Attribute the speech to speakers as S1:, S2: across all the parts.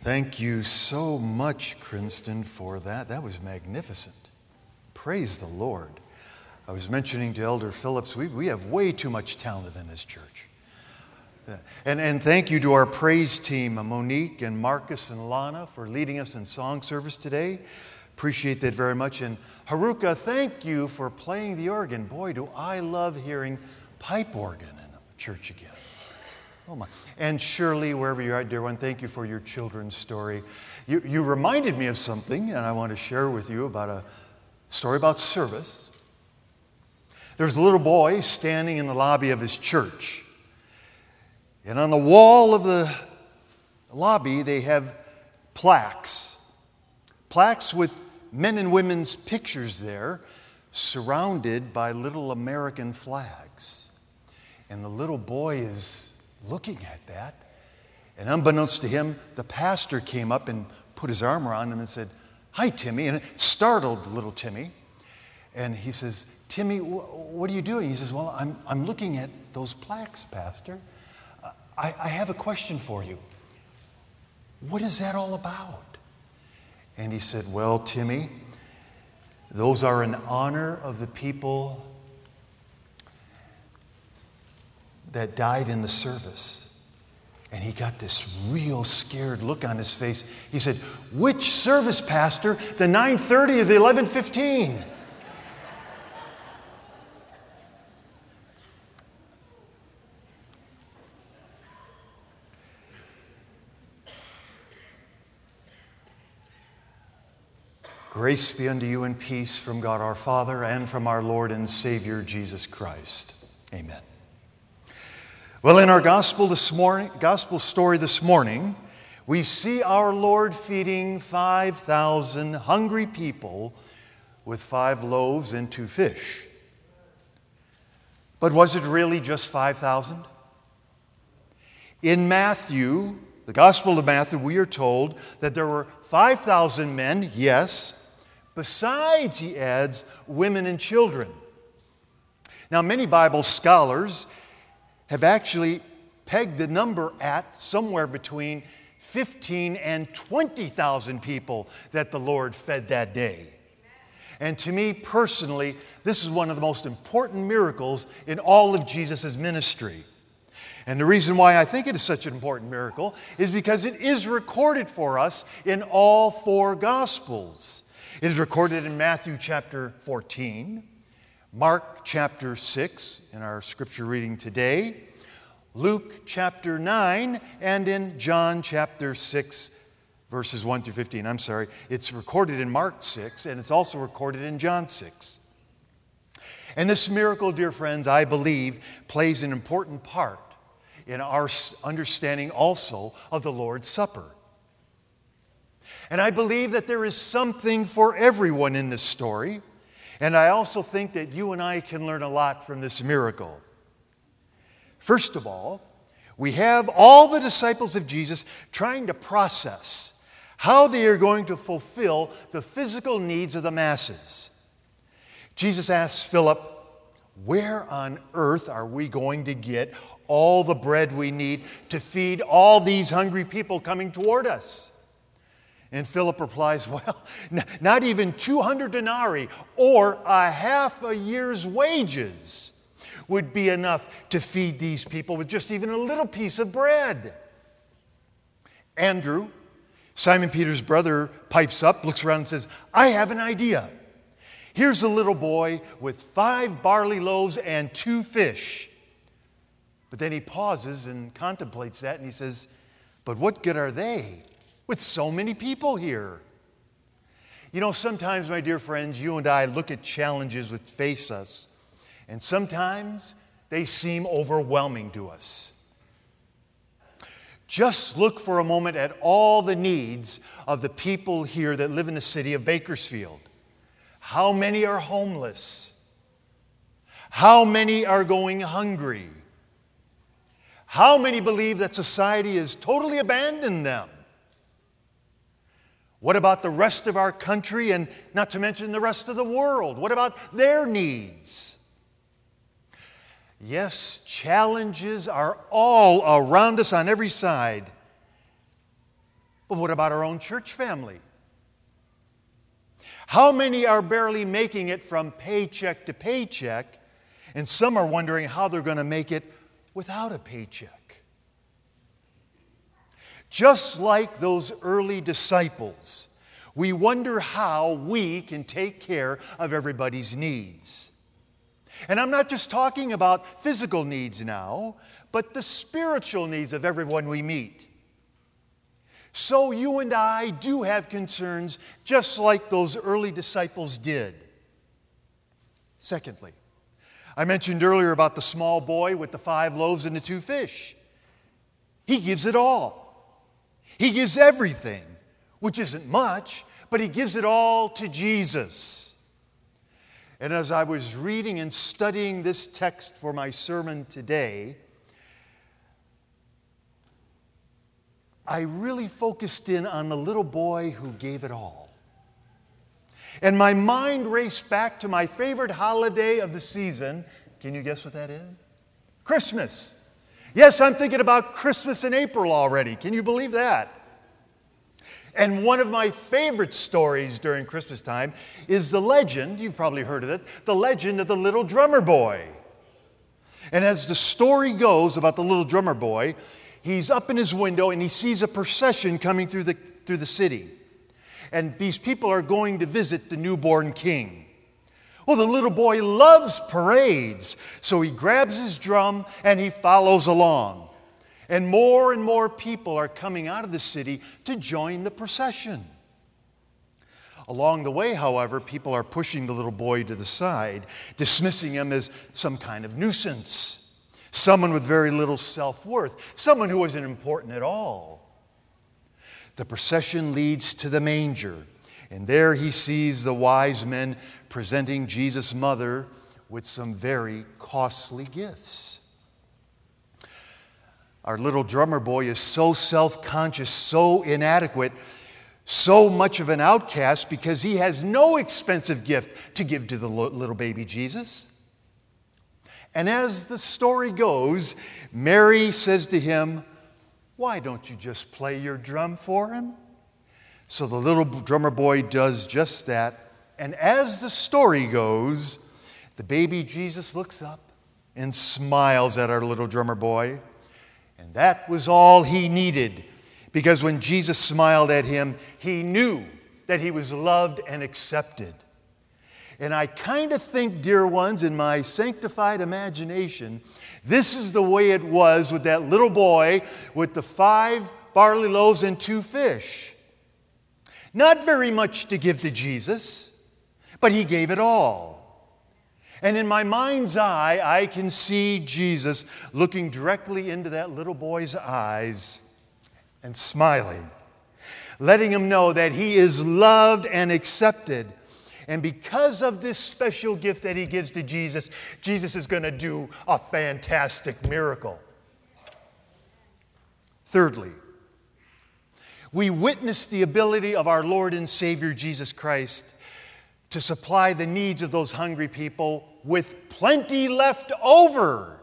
S1: Thank you so much, Kristen, for that. That was magnificent. Praise the Lord. I was mentioning to Elder Phillips, we have way too much talent in this church. And thank you to our praise team, Monique and Marcus and Lana, for leading us in song service today. Appreciate that very much. And Haruka, thank you for playing the organ. Boy, do I love hearing pipe organ in a church again. Oh my. And Shirley, wherever you're at, dear one, thank you for your children's story. You reminded me of something, and I want to share with you about a story about service. There's a little boy standing in the lobby of his church. And on the wall of the lobby, they have plaques. Plaques with men and women's pictures there, surrounded by little American flags. And the little boy is looking at that, and unbeknownst to him, the pastor came up and put his arm around him and said, "Hi, Timmy," and it startled little Timmy. And he says, "Timmy, what are you doing?" He says, "Well, I'm looking at those plaques, Pastor. I have a question for you. What is that all about?" And he said, "Well, Timmy, those are in honor of the people that died in the service." And he got this real scared look on his face. He said, "Which service, Pastor? The 9:30 or the 11:15? Grace be unto you and peace from God our Father and from our Lord and Savior Jesus Christ. Amen. Well, in our gospel story this morning, we see our Lord feeding 5,000 hungry people with 5 loaves and 2 fish. But was it really just 5,000? In Matthew, the Gospel of Matthew, we are told that there were 5,000 men, yes, besides, he adds, women and children. Now, many Bible scholars have actually pegged the number at somewhere between 15 and 20,000 people that the Lord fed that day. And to me personally, this is one of the most important miracles in all of Jesus' ministry. And the reason why I think it is such an important miracle is because it is recorded for us in all 4 Gospels. It is recorded in Matthew chapter 14, Mark chapter 6 in our scripture reading today, Luke chapter 9, and in John chapter 6, verses 1 through 15. I'm sorry, it's recorded in Mark 6, and it's also recorded in John 6. And this miracle, dear friends, I believe plays an important part in our understanding also of the Lord's Supper. And I believe that there is something for everyone in this story. And I also think that you and I can learn a lot from this miracle. First of all, we have all the disciples of Jesus trying to process how they are going to fulfill the physical needs of the masses. Jesus asks Philip, "Where on earth are we going to get all the bread we need to feed all these hungry people coming toward us?" And Philip replies, "Well, not even 200 denarii or a half a year's wages would be enough to feed these people with just even a little piece of bread." Andrew, Simon Peter's brother, pipes up, looks around and says, "I have an idea. Here's a little boy with 5 barley loaves and 2 fish. But then he pauses and contemplates that and he says, "But what good are they with so many people here?" You know, sometimes, my dear friends, you and I look at challenges that face us, and sometimes they seem overwhelming to us. Just look for a moment at all the needs of the people here that live in the city of Bakersfield. How many are homeless? How many are going hungry? How many believe that society has totally abandoned them? What about the rest of our country, and not to mention the rest of the world? What about their needs? Yes, challenges are all around us on every side. But what about our own church family? How many are barely making it from paycheck to paycheck, and some are wondering how they're going to make it without a paycheck? Just like those early disciples, we wonder how we can take care of everybody's needs. And I'm not just talking about physical needs now, but the spiritual needs of everyone we meet. So you and I do have concerns just like those early disciples did. Secondly, I mentioned earlier about the small boy with the 5 loaves and the 2 fish. He gives it all. He gives everything, which isn't much, but he gives it all to Jesus. And as I was reading and studying this text for my sermon today, I really focused in on the little boy who gave it all. And my mind raced back to my favorite holiday of the season. Can you guess what that is? Christmas. Yes, I'm thinking about Christmas in April already. Can you believe that? And one of my favorite stories during Christmas time is the legend, you've probably heard of it, the legend of the little drummer boy. And as the story goes about the little drummer boy, he's up in his window and he sees a procession coming through the city. And these people are going to visit the newborn king. Well, the little boy loves parades, so he grabs his drum and he follows along. And more people are coming out of the city to join the procession. Along the way, however, people are pushing the little boy to the side, dismissing him as some kind of nuisance, someone with very little self-worth, someone who isn't important at all. The procession leads to the manger, and there he sees the wise men presenting Jesus' mother with some very costly gifts. Our little drummer boy is so self-conscious, so inadequate, so much of an outcast because he has no expensive gift to give to the little baby Jesus. And as the story goes, Mary says to him, "Why don't you just play your drum for him?" So the little drummer boy does just that. And as the story goes, the baby Jesus looks up and smiles at our little drummer boy. And that was all he needed, because when Jesus smiled at him, he knew that he was loved and accepted. And I kind of think, dear ones, in my sanctified imagination, this is the way it was with that little boy with the 5 barley loaves and 2 fish. Not very much to give to Jesus, but he gave it all. And in my mind's eye, I can see Jesus looking directly into that little boy's eyes and smiling, letting him know that he is loved and accepted. And because of this special gift that he gives to Jesus, Jesus is going to do a fantastic miracle. Thirdly, we witness the ability of our Lord and Savior Jesus Christ to supply the needs of those hungry people with plenty left over.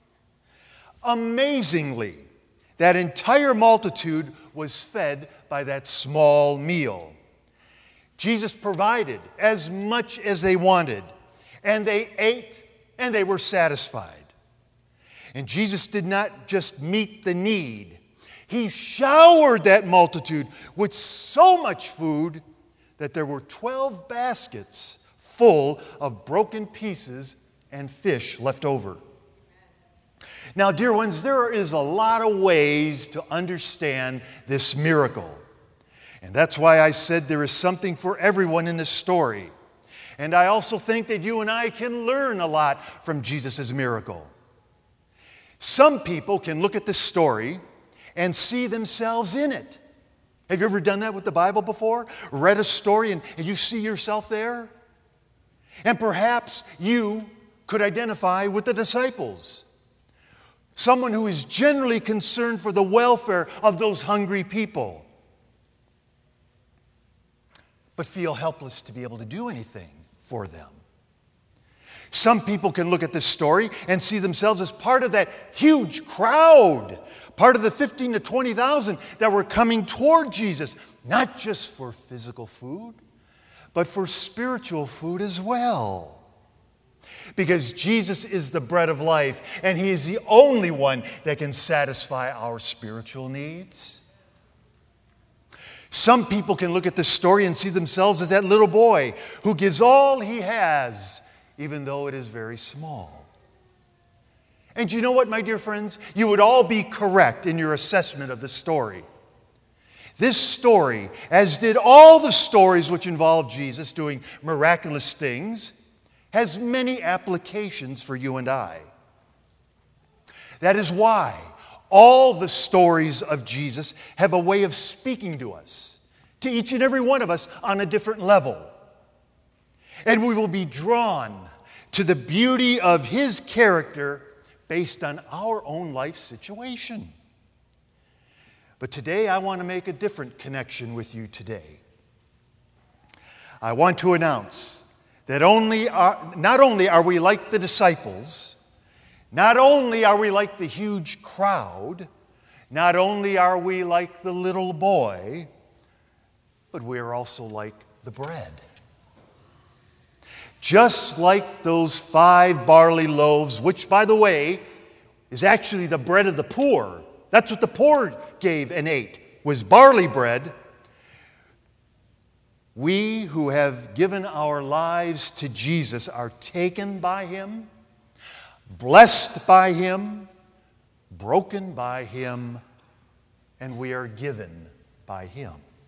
S1: Amazingly, that entire multitude was fed by that small meal. Jesus provided as much as they wanted, and they ate and they were satisfied. And Jesus did not just meet the need, he showered that multitude with so much food that there were 12 baskets full of broken pieces and fish left over. Now, dear ones, there is a lot of ways to understand this miracle. And that's why I said there is something for everyone in this story. And I also think that you and I can learn a lot from Jesus' miracle. Some people can look at this story and see themselves in it. Have you ever done that with the Bible before? Read a story and you see yourself there? And perhaps you could identify with the disciples. Someone who is generally concerned for the welfare of those hungry people, but feel helpless to be able to do anything for them. Some people can look at this story and see themselves as part of that huge crowd, part of the 15 to 20,000 that were coming toward Jesus, not just for physical food, but for spiritual food as well. Because Jesus is the bread of life, and He is the only one that can satisfy our spiritual needs. Some people can look at this story and see themselves as that little boy who gives all he has, even though it is very small. And you know what, my dear friends? You would all be correct in your assessment of this story. This story, as did all the stories which involve Jesus doing miraculous things, has many applications for you and I. That is why all the stories of Jesus have a way of speaking to us, to each and every one of us on a different level. And we will be drawn to the beauty of His character based on our own life situation. But today I want to make a different connection with you today. I want to announce that not only are we like the disciples, not only are we like the huge crowd, not only are we like the little boy, but we are also like the bread. Just like those 5 barley loaves, which, by the way, is actually the bread of the poor. That's what the poor gave and ate, was barley bread. We who have given our lives to Jesus are taken by Him, blessed by Him, broken by Him, and we are given by Him.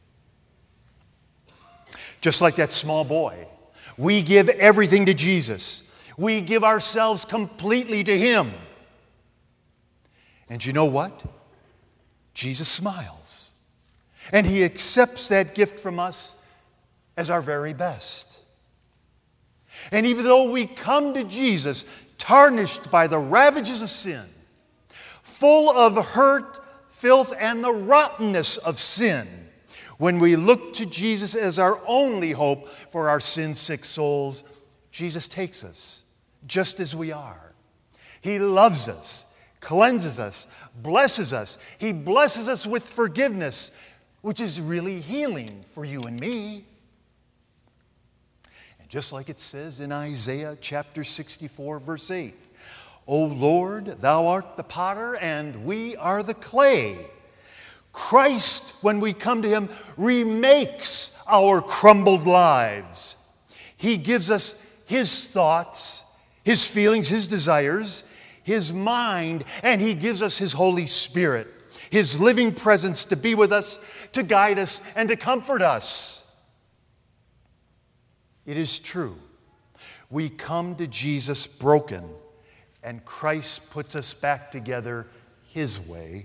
S1: Just like that small boy, we give everything to Jesus. We give ourselves completely to Him. And you know what? Jesus smiles. And He accepts that gift from us as our very best. And even though we come to Jesus tarnished by the ravages of sin, full of hurt, filth, and the rottenness of sin, when we look to Jesus as our only hope for our sin-sick souls, Jesus takes us just as we are. He loves us, cleanses us, blesses us. He blesses us with forgiveness, which is really healing for you and me. And just like it says in Isaiah chapter 64, verse 8, O Lord, Thou art the potter, and we are the clay. Christ, when we come to Him, remakes our crumbled lives. He gives us His thoughts, His feelings, His desires, His mind, and He gives us His Holy Spirit, His living presence to be with us, to guide us, and to comfort us. It is true. We come to Jesus broken, and Christ puts us back together His way.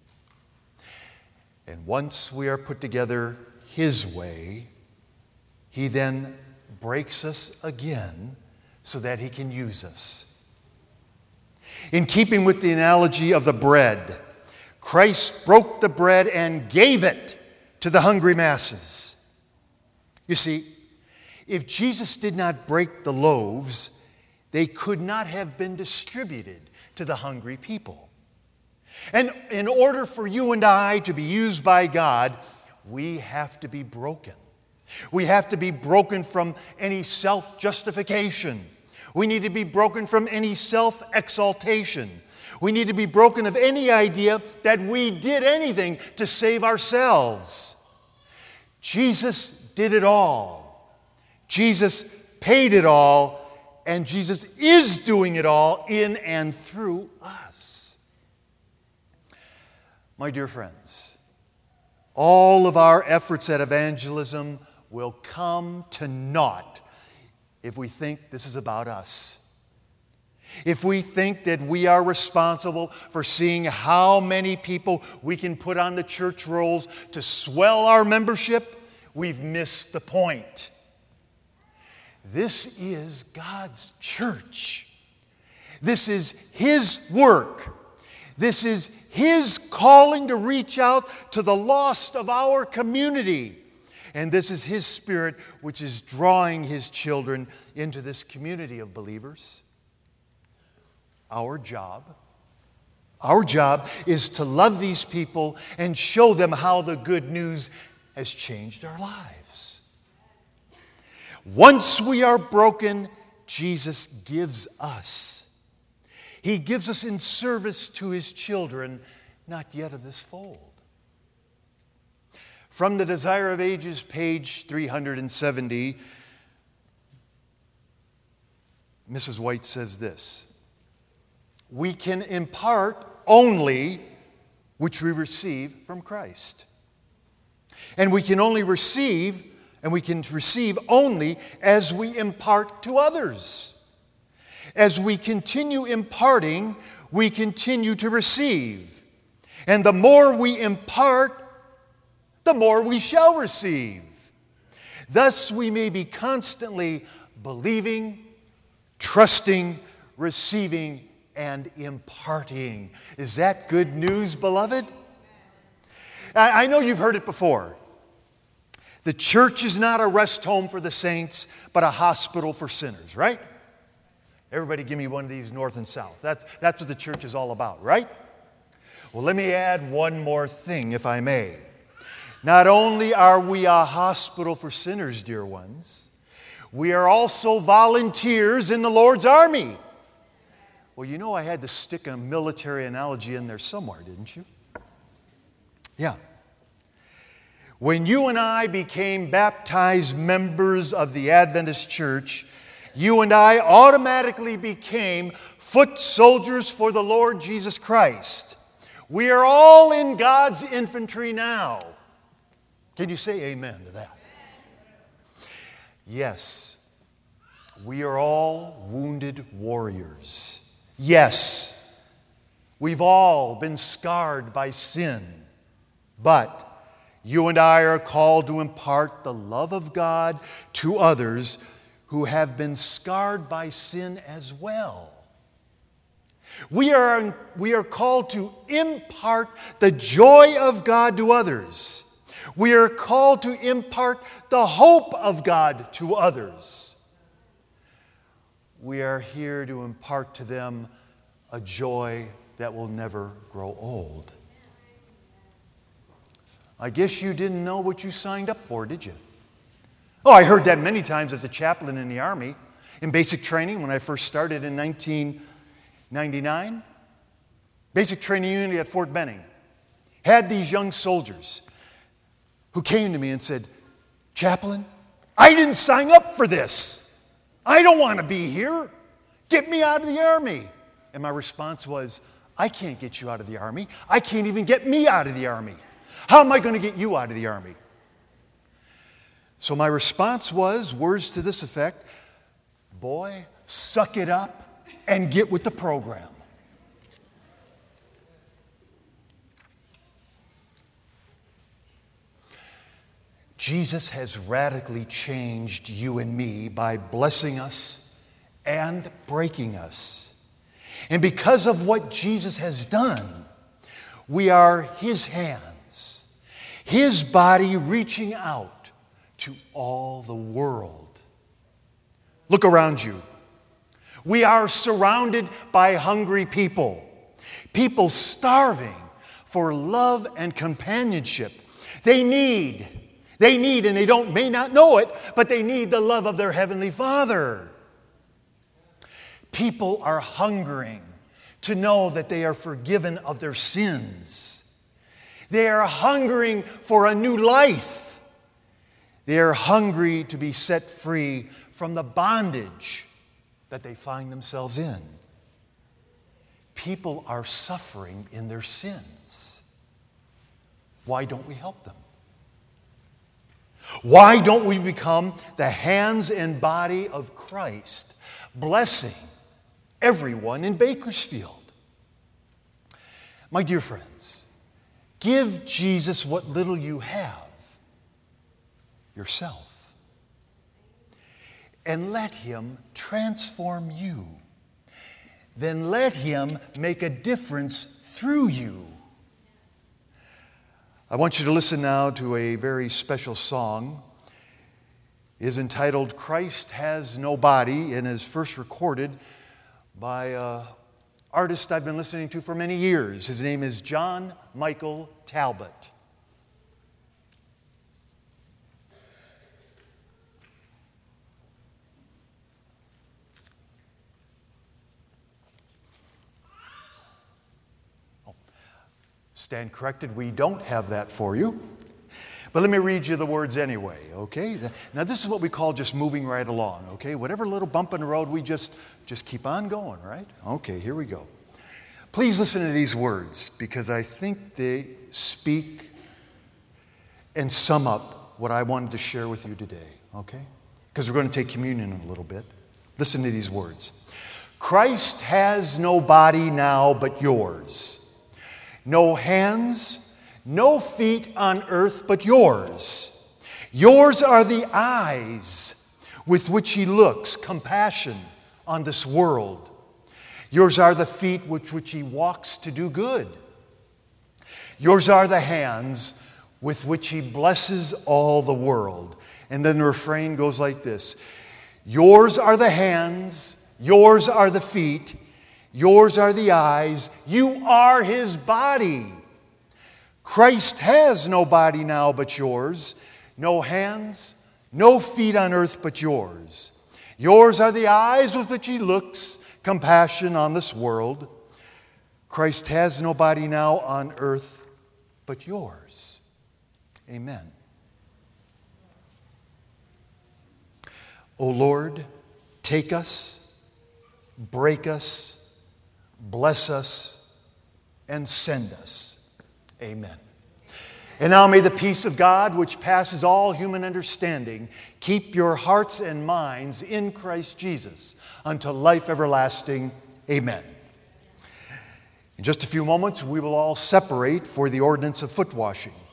S1: And once we are put together His way, He then breaks us again so that He can use us. In keeping with the analogy of the bread, Christ broke the bread and gave it to the hungry masses. You see, if Jesus did not break the loaves, they could not have been distributed to the hungry people. And in order for you and I to be used by God, we have to be broken. We have to be broken from any self-justification. We need to be broken from any self-exaltation. We need to be broken of any idea that we did anything to save ourselves. Jesus did it all. Jesus paid it all, and Jesus is doing it all in and through us. My dear friends, all of our efforts at evangelism will come to naught if we think this is about us. If we think that we are responsible for seeing how many people we can put on the church rolls to swell our membership, we've missed the point. This is God's church. This is His work. This is His calling to reach out to the lost of our community. And this is His Spirit which is drawing His children into this community of believers. Our job is to love these people and show them how the good news has changed our lives. Once we are broken, Jesus gives us. He gives us in service to His children, not yet of this fold. From the Desire of Ages, page 370, Mrs. White says this: we can impart only which we receive from Christ. And we can receive only as we impart to others. As we continue imparting, we continue to receive. And the more we impart, the more we shall receive. Thus we may be constantly believing, trusting, receiving, and imparting. Is that good news, beloved? I know you've heard it before. The church is not a rest home for the saints, but a hospital for sinners, right? Everybody give me one of these north and south. That's what the church is all about, right? Well, let me add one more thing, if I may. Not only are we a hospital for sinners, dear ones, we are also volunteers in the Lord's army. Well, you know I had to stick a military analogy in there somewhere, didn't you? Yeah. When you and I became baptized members of the Adventist Church, you and I automatically became foot soldiers for the Lord Jesus Christ. We are all in God's infantry now. Can you say amen to that? Yes, we are all wounded warriors. Yes, we've all been scarred by sin. But you and I are called to impart the love of God to others who have been scarred by sin as well. We are called to impart the joy of God to others. We are called to impart the hope of God to others. We are here to impart to them a joy that will never grow old. I guess you didn't know what you signed up for, did you? Oh, I heard that many times as a chaplain in the Army, in basic training when I first started in 1999. Basic training unit at Fort Benning. Had these young soldiers who came to me and said, "Chaplain, I didn't sign up for this. I don't want to be here. Get me out of the Army." And my response was, "I can't get you out of the Army. I can't even get me out of the Army. How am I going to get you out of the Army?" So my response was, words to this effect: "Boy, suck it up and get with the program." Jesus has radically changed you and me by blessing us and breaking us. And because of what Jesus has done, we are His hands, His body reaching out to all the world. Look around you. We are surrounded by hungry people, people starving for love and companionship. They need, and they may not know it, but they need the love of their Heavenly Father. People are hungering to know that they are forgiven of their sins. They are hungering for a new life. They are hungry to be set free from the bondage that they find themselves in. People are suffering in their sins. Why don't we help them? Why don't we become the hands and body of Christ, blessing everyone in Bakersfield? My dear friends, give Jesus what little you have, yourself, and let Him transform you. Then let Him make a difference through you. I want you to listen now to a very special song. It is entitled Christ Has No Body and is first recorded by an artist I've been listening to for many years. His name is John Michael Talbot. Stand corrected, we don't have that for you. But let me read you the words anyway, okay? Now this is what we call just moving right along, okay? Whatever little bump in the road, we just keep on going, right? Okay, here we go. Please listen to these words because I think they speak and sum up what I wanted to share with you today, okay? Because we're going to take communion in a little bit. Listen to these words. Christ has no body now but yours. No hands, no feet on earth but yours. Yours are the eyes with which he looks compassion on this world. Yours are the feet with which he walks to do good. Yours are the hands with which he blesses all the world. And then the refrain goes like this. Yours are the hands, yours are the feet, yours are the eyes, you are his body. Christ has no body now but yours, no hands, no feet on earth but yours. Yours are the eyes with which he looks, compassion on this world. Christ has no body now on earth but yours. Amen. O Lord, take us, break us, bless us, and send us. Amen. And now may the peace of God, which passes all human understanding, keep your hearts and minds in Christ Jesus unto life everlasting. Amen. In just a few moments, we will all separate for the ordinance of foot washing.